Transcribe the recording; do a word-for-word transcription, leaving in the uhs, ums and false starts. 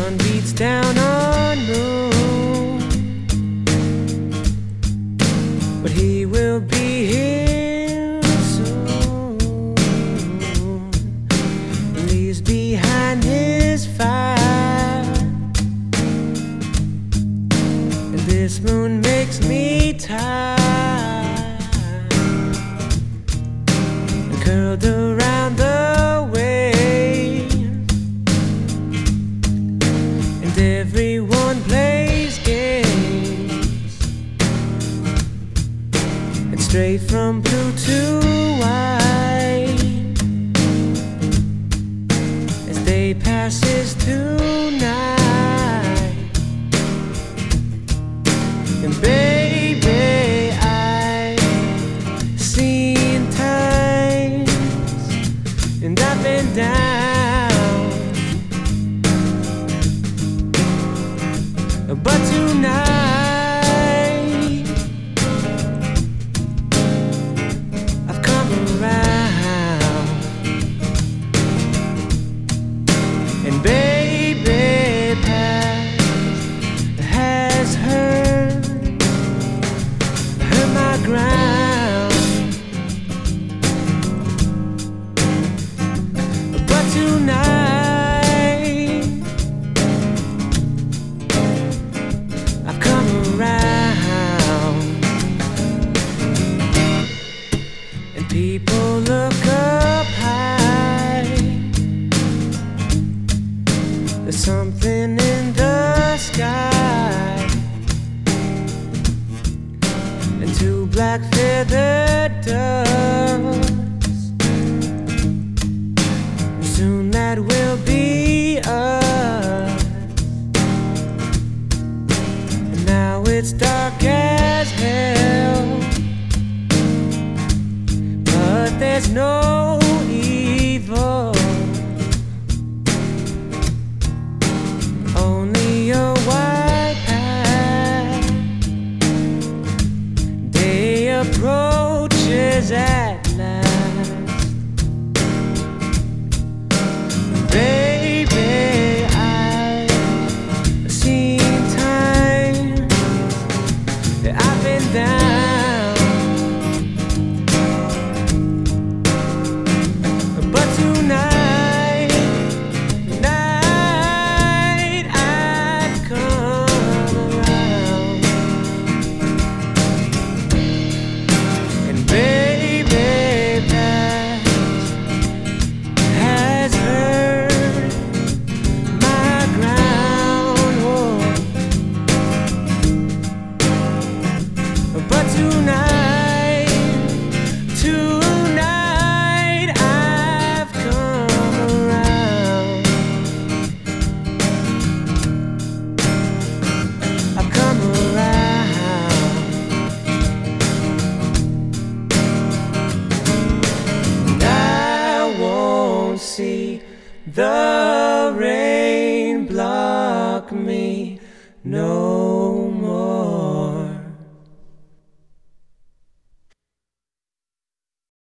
sun beats down on moon, but he will be here soon. Leaves behind his fire, and this moon makes me tired, and curled around the waves, and everyone plays games, and straight from blue to white, as day passes tonight. And baby, I've seen times, and I've been down, but tonight I've come around. And baby, past has heard, heard my ground, but tonight I've come around. And people look up high, there's something in the sky, and two black feathered doves, and soon that will be us. And now it's dark as hell, but there's no evil, only a white path. Day approaches at last. Baby, I've seen times that I've been down, but tonight, tonight I've come around. And baby, past has heard my ground, oh. But tonight, tonight I've come around. I've come around. And I won't see the rain block me, no.